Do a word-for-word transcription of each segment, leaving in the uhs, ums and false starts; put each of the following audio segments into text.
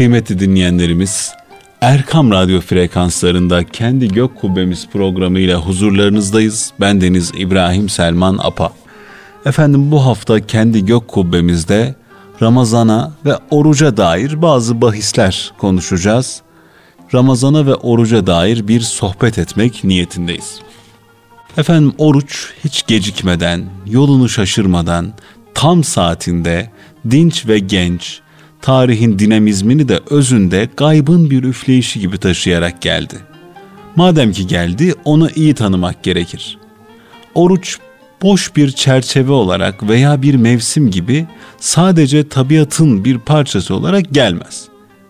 Kıymetli dinleyenlerimiz, Erkam Radyo frekanslarında Kendi Gök Kubbemiz programıyla huzurlarınızdayız. Bendeniz İbrahim Selman Apa. Efendim, bu hafta Kendi Gök Kubbemizde Ramazana ve oruca dair bazı bahisler konuşacağız. Ramazana ve oruca dair bir sohbet etmek niyetindeyiz. Efendim, oruç hiç gecikmeden, yolunu şaşırmadan, tam saatinde, dinç ve genç, tarihin dinamizmini de özünde gaybın bir üfleyişi gibi taşıyarak geldi. Madem ki geldi, onu iyi tanımak gerekir. Oruç boş bir çerçeve olarak veya bir mevsim gibi sadece tabiatın bir parçası olarak gelmez.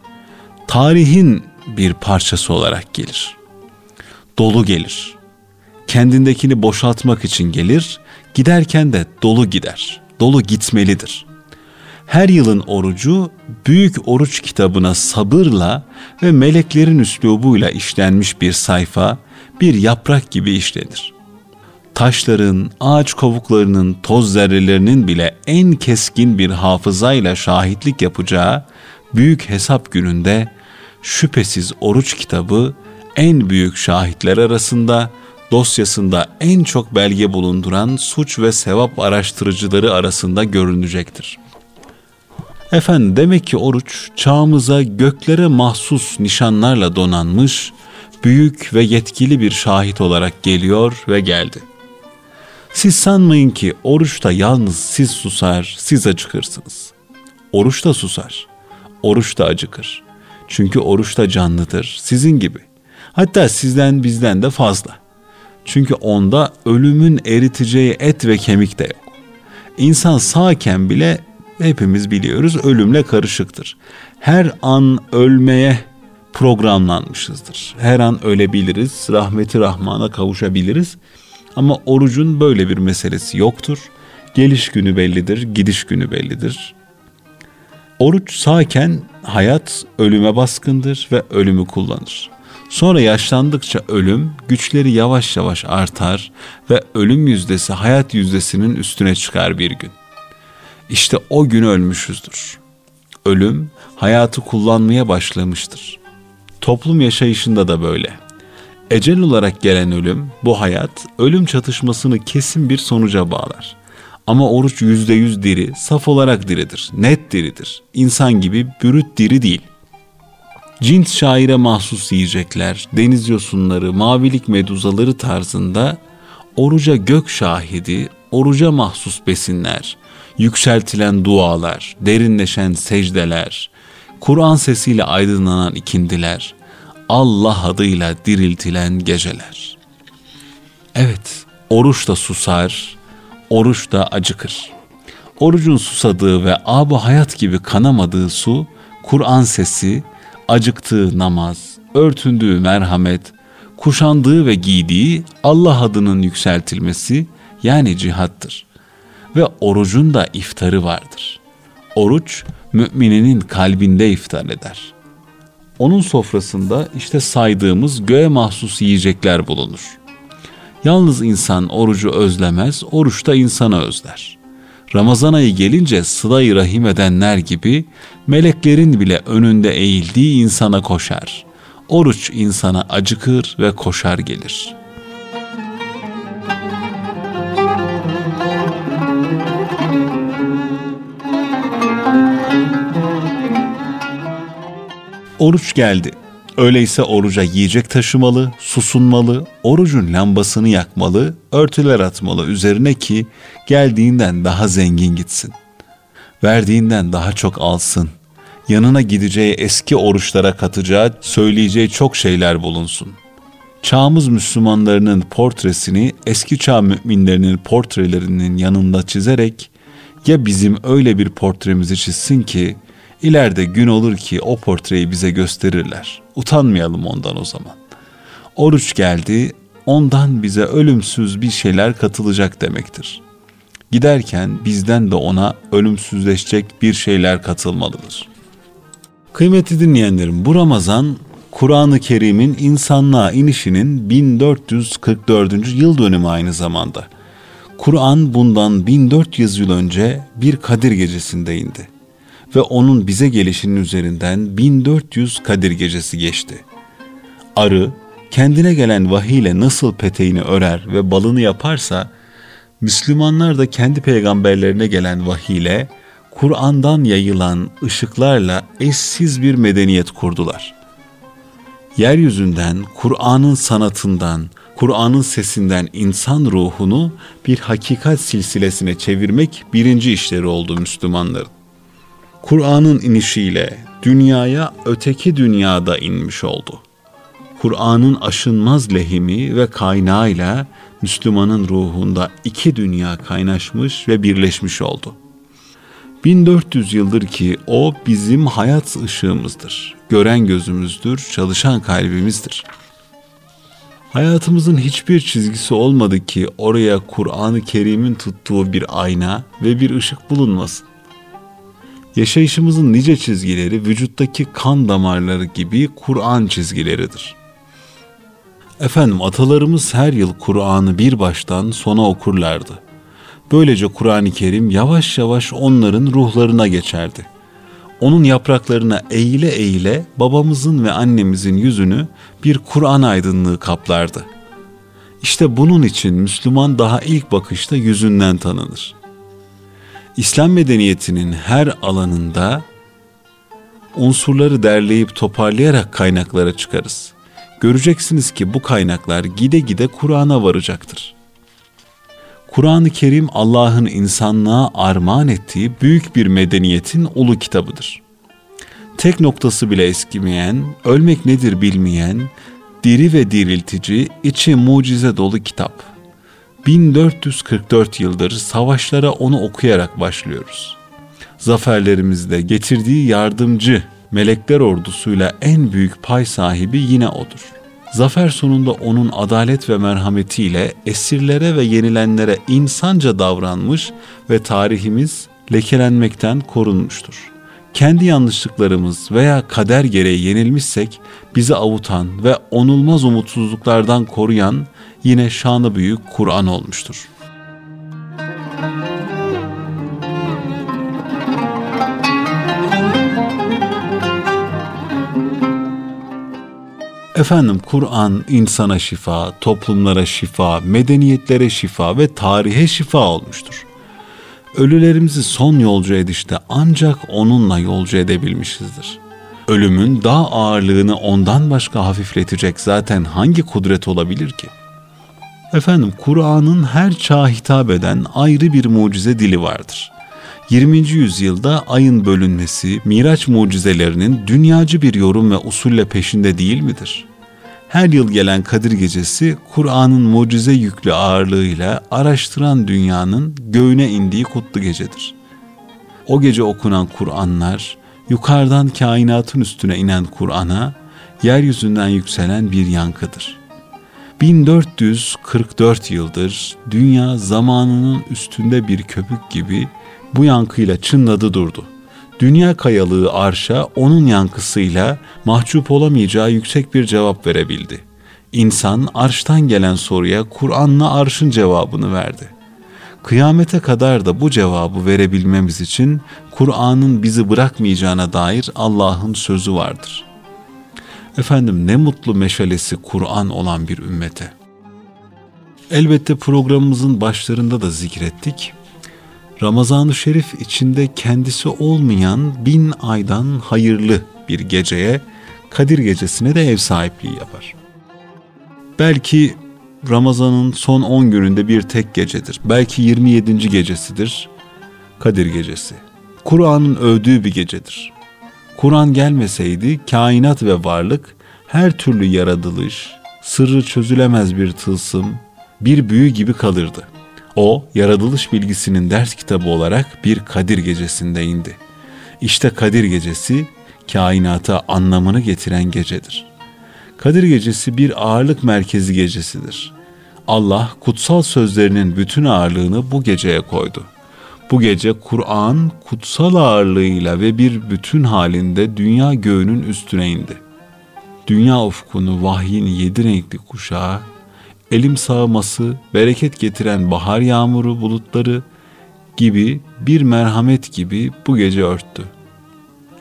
Tarihin bir parçası olarak gelir. Dolu gelir. Kendindekini boşaltmak için gelir, giderken de dolu gider. Dolu gitmelidir. Her yılın orucu Büyük Oruç kitabına sabırla ve meleklerin üslubuyla işlenmiş bir sayfa, bir yaprak gibi işlenir. Taşların, ağaç kovuklarının, toz zerrelerinin bile en keskin bir hafızayla şahitlik yapacağı büyük hesap gününde şüphesiz oruç kitabı en büyük şahitler arasında, dosyasında en çok belge bulunduran suç ve sevap araştırıcıları arasında görünecektir. Efendim, demek ki oruç çağımıza göklere mahsus nişanlarla donanmış, büyük ve yetkili bir şahit olarak geliyor ve geldi. Siz sanmayın ki oruçta yalnız siz susar, siz acıkırsınız. Oruç da susar, oruç da acıkır. Çünkü oruç da canlıdır, sizin gibi. Hatta sizden bizden de fazla. Çünkü onda ölümün eriteceği et ve kemik de yok. İnsan sağken bile hepimiz biliyoruz ölümle karışıktır. Her an ölmeye programlanmışızdır. Her an ölebiliriz, rahmeti Rahman'a kavuşabiliriz. Ama orucun böyle bir meselesi yoktur. Geliş günü bellidir, gidiş günü bellidir. Oruç sağken hayat ölüme baskındır ve ölümü kullanır. Sonra yaşlandıkça ölüm, güçleri yavaş yavaş artar ve ölüm yüzdesi hayat yüzdesinin üstüne çıkar bir gün. İşte o gün ölmüşüzdür. Ölüm, hayatı kullanmaya başlamıştır. Toplum yaşayışında da böyle. Ecel olarak gelen ölüm, bu hayat, ölüm çatışmasını kesin bir sonuca bağlar. Ama oruç yüzde yüz diri, saf olarak diridir, net diridir. İnsan gibi bürüt diri değil. Cins şaire mahsus yiyecekler, deniz yosunları, mavilik meduzaları tarzında oruca gök şahidi, oruca mahsus besinler, yükseltilen dualar, derinleşen secdeler, Kur'an sesiyle aydınlanan ikindiler, Allah adıyla diriltilen geceler. Evet, oruç da susar, oruç da acıkır. Orucun susadığı ve ab-ı hayat gibi kanamadığı su, Kur'an sesi, acıktığı namaz, örtündüğü merhamet, kuşandığı ve giydiği Allah adının yükseltilmesi, yani cihattır. Ve orucun da iftarı vardır. Oruç, mümininin kalbinde iftar eder. Onun sofrasında işte saydığımız göğe mahsus yiyecekler bulunur. Yalnız insan orucu özlemez, oruç da insanı özler. Ramazan ayı gelince sıla-i rahim edenler gibi meleklerin bile önünde eğildiği insana koşar. Oruç insana acıkır ve koşar gelir. Oruç geldi. Öyleyse oruca yiyecek taşımalı, susunmalı, orucun lambasını yakmalı, örtüler atmalı üzerine ki geldiğinden daha zengin gitsin. Verdiğinden daha çok alsın. Yanına gideceği eski oruçlara katacağı, söyleyeceği çok şeyler bulunsun. Çağımız Müslümanlarının portresini eski çağ müminlerinin portrelerinin yanında çizerek ya bizim öyle bir portremizi çizsin ki İleride gün olur ki o portreyi bize gösterirler. Utanmayalım ondan o zaman. Oruç geldi, ondan bize ölümsüz bir şeyler katılacak demektir. Giderken bizden de ona ölümsüzleşecek bir şeyler katılmalıdır. Kıymetli dinleyenlerim, bu Ramazan Kur'an-ı Kerim'in insanlığa inişinin bin dört yüz kırk dördüncü yıl dönümü aynı zamanda. Kur'an bundan bin dört yüz yıl önce bir Kadir gecesinde indi. ve onun bize gelişinin üzerinden bin dört yüz Kadir Gecesi geçti. Arı kendine gelen vahiyle nasıl peteğini örer ve balını yaparsa, Müslümanlar da kendi peygamberlerine gelen vahiyle, Kur'an'dan yayılan ışıklarla eşsiz bir medeniyet kurdular. Yeryüzünden, Kur'an'ın sanatından, Kur'an'ın sesinden insan ruhunu bir hakikat silsilesine çevirmek birinci işleri oldu Müslümanların. Kur'an'ın inişiyle dünyaya öteki dünyada inmiş oldu. Kur'an'ın aşınmaz lehimi ve kaynağıyla Müslümanın ruhunda iki dünya kaynaşmış ve birleşmiş oldu. bin dört yüz yıldır ki o bizim hayat ışığımızdır, gören gözümüzdür, çalışan kalbimizdir. Hayatımızın hiçbir çizgisi olmadı ki oraya Kur'an-ı Kerim'in tuttuğu bir ayna ve bir ışık bulunmasın. Yaşayışımızın nice çizgileri vücuttaki kan damarları gibi Kur'an çizgileridir. Efendim, atalarımız her yıl Kur'an'ı bir baştan sona okurlardı. Böylece Kur'an-ı Kerim yavaş yavaş onların ruhlarına geçerdi. Onun yapraklarına eğile eğile babamızın ve annemizin yüzünü bir Kur'an aydınlığı kaplardı. İşte bunun için Müslüman daha ilk bakışta yüzünden tanınır. İslam medeniyetinin her alanında unsurları derleyip toparlayarak kaynaklara çıkarız. Göreceksiniz ki bu kaynaklar gide gide Kur'an'a varacaktır. Kur'an-ı Kerim Allah'ın insanlığa armağan ettiği büyük bir medeniyetin ulu kitabıdır. Tek noktası bile eskimeyen, ölmek nedir bilmeyen, diri ve diriltici, içi mucize dolu kitap. bin dört yüz kırk dört yıldır savaşlara onu okuyarak başlıyoruz. Zaferlerimizde getirdiği yardımcı melekler ordusuyla en büyük pay sahibi yine odur. Zafer sonunda onun adalet ve merhametiyle esirlere ve yenilenlere insanca davranmış ve tarihimiz lekelenmekten korunmuştur. Kendi yanlışlıklarımız veya kader gereği yenilmişsek bizi avutan ve onulmaz umutsuzluklardan koruyan yine şanı büyük Kur'an olmuştur. Efendim, Kur'an insana şifa, toplumlara şifa, medeniyetlere şifa ve tarihe şifa olmuştur. Ölülerimizi son yolcu edişte ancak onunla yolcu edebilmişizdir. Ölümün daha ağırlığını ondan başka hafifletecek zaten hangi kudret olabilir ki? Efendim, Kur'an'ın her çağa hitap eden ayrı bir mucize dili vardır. yirminci yüzyılda ayın bölünmesi, Miraç mucizelerinin dünyacı bir yorum ve usulle peşinde değil midir? Her yıl gelen Kadir Gecesi, Kur'an'ın mucize yüklü ağırlığıyla araştıran dünyanın göğüne indiği kutlu gecedir. O gece okunan Kur'anlar, yukarıdan kainatın üstüne inen Kur'an'a, yeryüzünden yükselen bir yankıdır. bin dört yüz kırk dört yıldır dünya zamanının üstünde bir köpük gibi bu yankıyla çınladı durdu. Dünya kayalığı arşa onun yankısıyla mahcup olamayacağı yüksek bir cevap verebildi. İnsan arştan gelen soruya Kur'an'la arşın cevabını verdi. Kıyamete kadar da bu cevabı verebilmemiz için Kur'an'ın bizi bırakmayacağına dair Allah'ın sözü vardır. Efendim, ne mutlu meşalesi Kur'an olan bir ümmete. Elbette programımızın başlarında da zikrettik. Ramazan-ı Şerif içinde kendisi olmayan bin aydan hayırlı bir geceye, Kadir Gecesi'ne de ev sahipliği yapar. Belki Ramazan'ın son on gününde bir tek gecedir. Belki yirmi yedinci gecesidir Kadir Gecesi. Kur'an'ın övdüğü bir gecedir. Kur'an gelmeseydi kainat ve varlık, her türlü yaratılış, sırrı çözülemez bir tılsım, bir büyü gibi kalırdı. O, yaratılış bilgisinin ders kitabı olarak bir Kadir Gecesi'nde indi. İşte Kadir Gecesi, kainata anlamını getiren gecedir. Kadir Gecesi bir ağırlık merkezi gecesidir. Allah, kutsal sözlerinin bütün ağırlığını bu geceye koydu. Bu gece Kur'an, kutsal ağırlığıyla ve bir bütün halinde dünya göğünün üstüne indi. Dünya ufkunu vahyin yedi renkli kuşağı, elim sağması, bereket getiren bahar yağmuru bulutları gibi bir merhamet gibi bu gece örttü.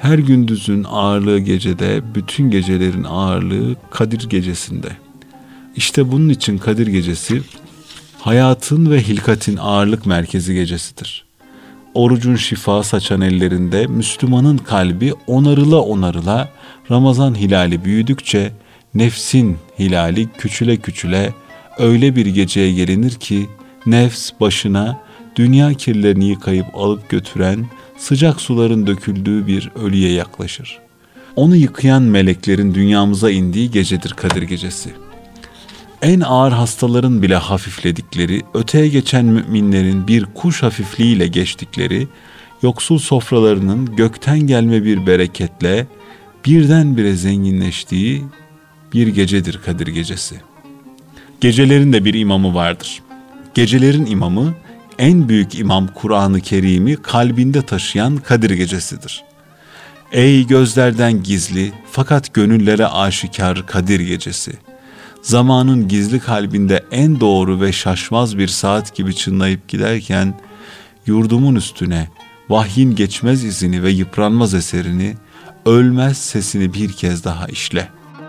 Her gündüzün ağırlığı gecede, bütün gecelerin ağırlığı Kadir Gecesi'nde. İşte bunun için Kadir Gecesi, hayatın ve hilkatin ağırlık merkezi gecesidir. Orucun şifa saçan ellerinde Müslümanın kalbi onarıla onarıla Ramazan hilali büyüdükçe nefsin hilali küçüle küçüle öyle bir geceye gelinir ki nefs başına dünya kirlerini yıkayıp alıp götüren sıcak suların döküldüğü bir ölüye yaklaşır. Onu yıkayan meleklerin dünyamıza indiği gecedir Kadir Gecesi. En ağır hastaların bile hafifledikleri, öteye geçen müminlerin bir kuş hafifliğiyle geçtikleri, yoksul sofralarının gökten gelme bir bereketle birdenbire zenginleştiği bir gecedir Kadir Gecesi. Gecelerin de bir imamı vardır. Gecelerin imamı, en büyük imam Kur'an-ı Kerim'i kalbinde taşıyan Kadir Gecesidir. Ey gözlerden gizli fakat gönüllere aşikar Kadir Gecesi! Zamanın gizli kalbinde en doğru ve şaşmaz bir saat gibi çınlayıp giderken, yurdumun üstüne vahyin geçmez izini ve yıpranmaz eserini, ölmez sesini bir kez daha işle.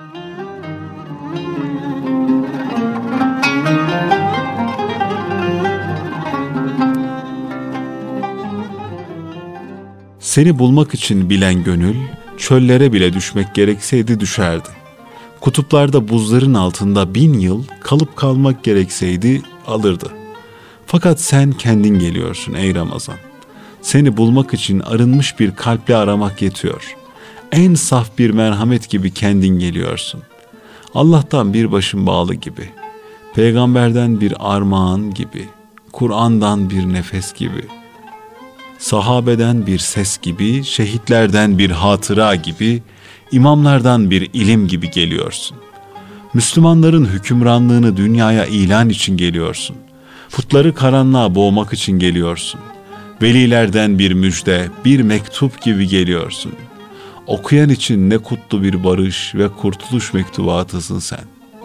Seni bulmak için bilen gönül, çöllere bile düşmek gerekseydi düşerdi. Kutuplarda buzların altında bin yıl kalıp kalmak gerekseydi alırdı. Fakat sen kendin geliyorsun ey Ramazan. Seni bulmak için arınmış bir kalple aramak yetiyor. En saf bir merhamet gibi kendin geliyorsun. Allah'tan bir başın bağlı gibi, peygamberden bir armağan gibi, Kur'an'dan bir nefes gibi, sahabeden bir ses gibi, şehitlerden bir hatıra gibi, imamlardan bir ilim gibi geliyorsun. Müslümanların hükümranlığını dünyaya ilan için geliyorsun. Putları karanlığa boğmak için geliyorsun. Velilerden bir müjde, bir mektup gibi geliyorsun. Okuyan için ne kutlu bir barış ve kurtuluş mektubatısın sen.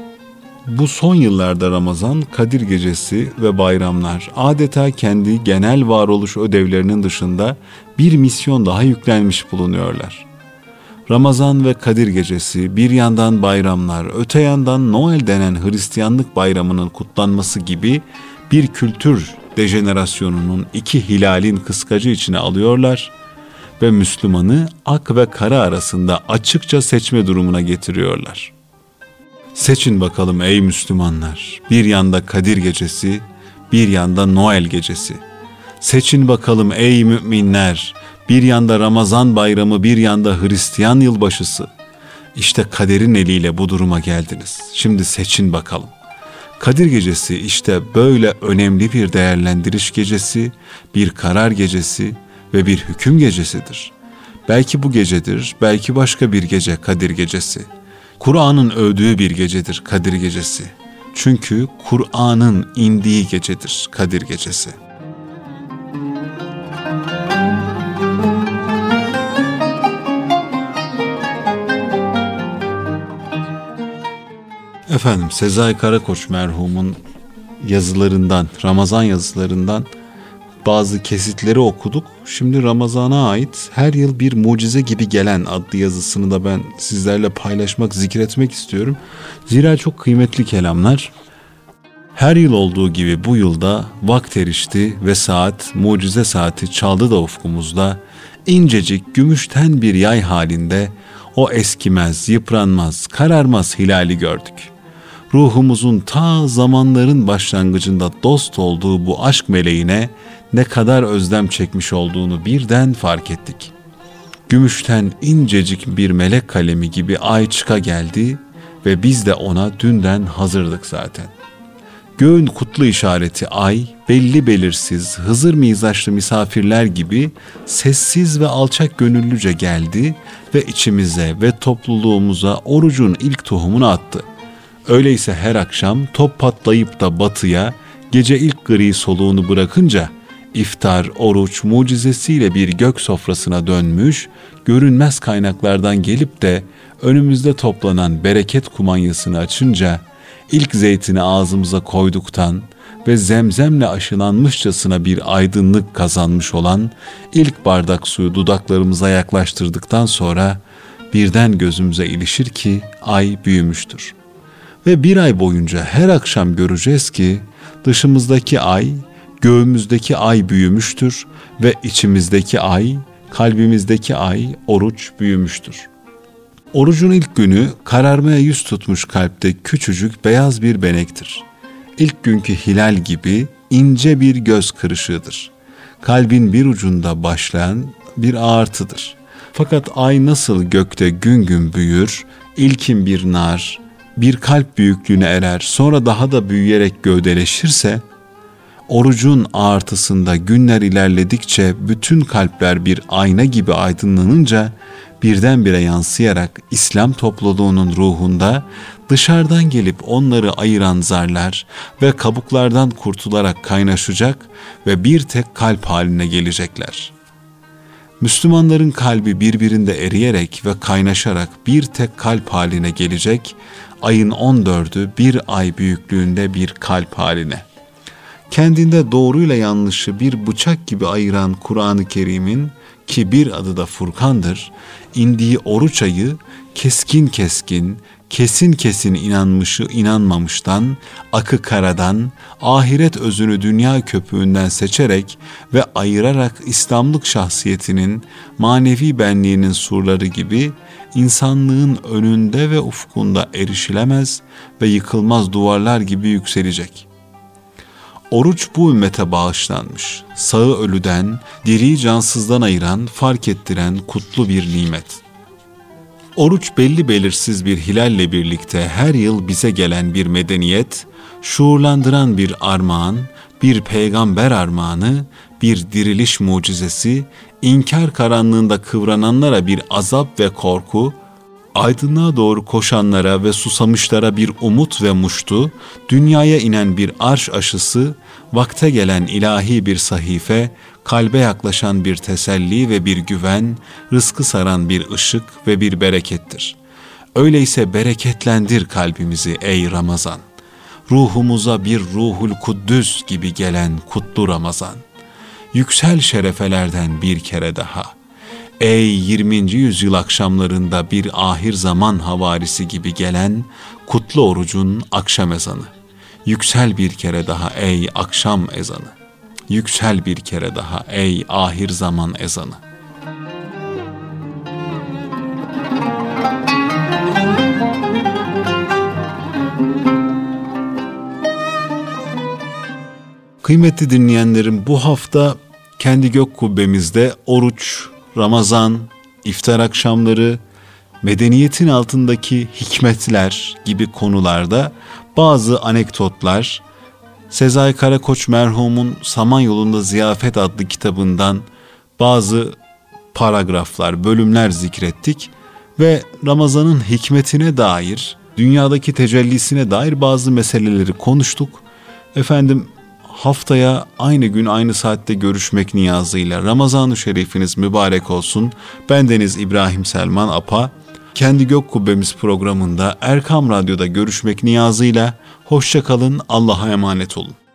Bu son yıllarda Ramazan, Kadir Gecesi ve bayramlar adeta kendi genel varoluş ödevlerinin dışında bir misyon daha yüklenmiş bulunuyorlar. Ramazan ve Kadir Gecesi, bir yandan bayramlar, öte yandan Noel denen Hristiyanlık bayramının kutlanması gibi bir kültür dejenerasyonunun iki hilalin kıskacı içine alıyorlar ve Müslümanı ak ve kara arasında açıkça seçme durumuna getiriyorlar. Seçin bakalım ey Müslümanlar, bir yanda Kadir Gecesi, bir yanda Noel Gecesi. Seçin bakalım ey müminler, bir yanda Ramazan bayramı, bir yanda Hristiyan yılbaşısı. İşte kaderin eliyle bu duruma geldiniz. Şimdi seçin bakalım. Kadir Gecesi işte böyle önemli bir değerlendiriş gecesi, bir karar gecesi ve bir hüküm gecesidir. Belki bu gecedir, belki başka bir gece Kadir Gecesi. Kur'an'ın övdüğü bir gecedir Kadir Gecesi. Çünkü Kur'an'ın indiği gecedir Kadir Gecesi. Efendim, Sezai Karakoç merhumun yazılarından, Ramazan yazılarından bazı kesitleri okuduk. Şimdi Ramazan'a ait her yıl bir mucize gibi gelen adlı yazısını da ben sizlerle paylaşmak, zikretmek istiyorum. Zira çok kıymetli kelamlar. Her yıl olduğu gibi bu yılda vakt erişti ve saat, mucize saati çaldı da ufkumuzda. İncecik, gümüşten bir yay halinde o eskimez, yıpranmaz, kararmaz hilali gördük. Ruhumuzun ta zamanların başlangıcında dost olduğu bu aşk meleğine ne kadar özlem çekmiş olduğunu birden fark ettik. Gümüşten incecik bir melek kalemi gibi ay çıka geldi ve biz de ona dünden hazırdık zaten. Göğün kutlu işareti ay, belli belirsiz, Hızır mizaçlı misafirler gibi sessiz ve alçak gönüllüce geldi ve içimize ve topluluğumuza orucun ilk tohumunu attı. Öyleyse her akşam top patlayıp da batıya, gece ilk gri soluğunu bırakınca, iftar, oruç mucizesiyle bir gök sofrasına dönmüş, görünmez kaynaklardan gelip de önümüzde toplanan bereket kumanyasını açınca, ilk zeytini ağzımıza koyduktan, ve zemzemle aşılanmışçasına bir aydınlık kazanmış olan ilk bardak suyu dudaklarımıza yaklaştırdıktan sonra birden gözümüze ilişir ki ay büyümüştür. Ve bir ay boyunca her akşam göreceğiz ki dışımızdaki ay, göğümüzdeki ay büyümüştür ve içimizdeki ay, kalbimizdeki ay, oruç büyümüştür. Orucun ilk günü kararmaya yüz tutmuş kalpte küçücük beyaz bir benektir. İlk günkü hilal gibi ince bir göz kırışığıdır. Kalbin bir ucunda başlayan bir ağırtıdır. Fakat ay nasıl gökte gün gün büyür, ilkin bir nar, bir kalp büyüklüğüne erer, sonra daha da büyüyerek gövdeleşirse, orucun ağırtısında günler ilerledikçe bütün kalpler bir ayna gibi aydınlanınca birdenbire yansıyarak İslam topluluğunun ruhunda dışarıdan gelip onları ayıran zarlar ve kabuklardan kurtularak kaynaşacak ve bir tek kalp haline gelecekler. Müslümanların kalbi birbirinde eriyerek ve kaynaşarak bir tek kalp haline gelecek, ayın on dördü bir ay büyüklüğünde bir kalp haline. Kendinde doğruyla yanlışı bir bıçak gibi ayıran Kur'an-ı Kerim'in, ki bir adı da Furkan'dır, indiği oruç ayı keskin keskin, kesin kesin inanmışı inanmamıştan, akı karadan, ahiret özünü dünya köpüğünden seçerek ve ayırarak İslamlık şahsiyetinin, manevi benliğinin surları gibi insanlığın önünde ve ufkunda erişilemez ve yıkılmaz duvarlar gibi yükselecek. Oruç bu ümmete bağışlanmış, sağı ölüden, diriyi cansızdan ayıran, fark ettiren kutlu bir nimet. Oruç belli belirsiz bir hilalle birlikte her yıl bize gelen bir medeniyet, şuurlandıran bir armağan, bir peygamber armağanı, bir diriliş mucizesi, inkar karanlığında kıvrananlara bir azap ve korku, aydınlığa doğru koşanlara ve susamışlara bir umut ve muştu, dünyaya inen bir arş aşısı, vakte gelen ilahi bir sahife, kalbe yaklaşan bir teselli ve bir güven, rızkı saran bir ışık ve bir berekettir. Öyleyse bereketlendir kalbimizi ey Ramazan. Ruhumuza bir ruhul kuddüs gibi gelen kutlu Ramazan. Yüksel şerefelerden bir kere daha. Ey yirminci yüzyıl akşamlarında bir ahir zaman havarisi gibi gelen kutlu orucun akşam ezanı. Yüksel bir kere daha ey akşam ezanı. Yüksel bir kere daha ey ahir zaman ezanı. Kıymetli dinleyenlerim, bu hafta kendi gök kubbemizde oruç, Ramazan, iftar akşamları, medeniyetin altındaki hikmetler gibi konularda bazı anekdotlar, Sezai Karakoç merhumun Samanyolu'nda Ziyafet adlı kitabından bazı paragraflar, bölümler zikrettik ve Ramazan'ın hikmetine dair, dünyadaki tecellisine dair bazı meseleleri konuştuk. Efendim, haftaya aynı gün aynı saatte görüşmek niyazıyla Ramazan-ı Şerifiniz mübarek olsun. Bendeniz İbrahim Selman Apa. Kendi Gök Kubbemiz programında Erkam Radyo'da görüşmek niyazıyla hoşça kalın, Allah'a emanet olun.